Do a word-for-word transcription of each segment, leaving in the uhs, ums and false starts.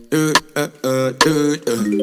uh, uh, uh, uh,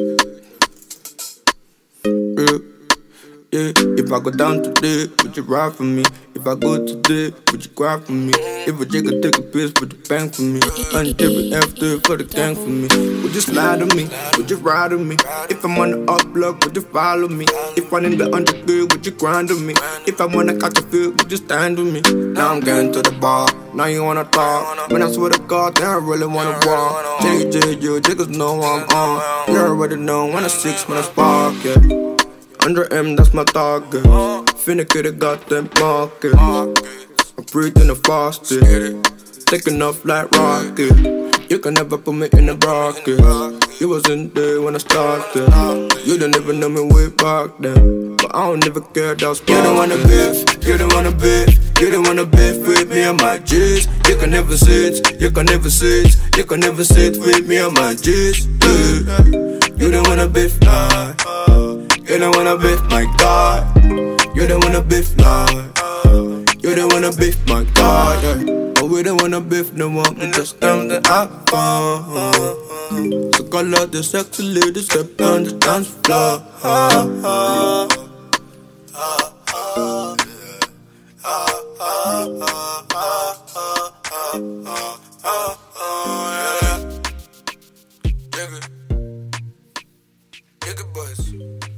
uh, uh. Yeah, if I go down today, would you ride for me? If I go today, would you cry for me? If a jigger take a piss, would you bang for me? Undip after for the gang for me. Would you slide on me? Would you ride on me? If I'm on the up block, would you follow me? If I'm in the underfield, would you grind on me? If I wanna catch a field, would you stand with me? Now I'm getting to the bar, now you wanna talk. When I swear to God, then I really wanna walk. J J, you jiggers know I'm on. You already know when I six, when I spark, yeah. one hundred M, that's my target. Finna get a goddamn market. I'm breathing the fastest, taking off like rocket. You can never put me in a bracket. You wasn't there when I started. You didn't even know me way back then, but I don't ever care, that's why. You don't wanna beef, you don't wanna beef, you don't wanna beef with me and my G's. You can never sit, you can never sit, you can never sit with me and my G's. Yeah. You don't wanna beef, nah. You don't wanna beef, my God. You don't wanna beef, nah. You don't wanna beef, my God, yeah. But we don't wanna beef no more, we just them that I found. So call out the sexy lady, step on the dance floor. Nigga, nigga boys.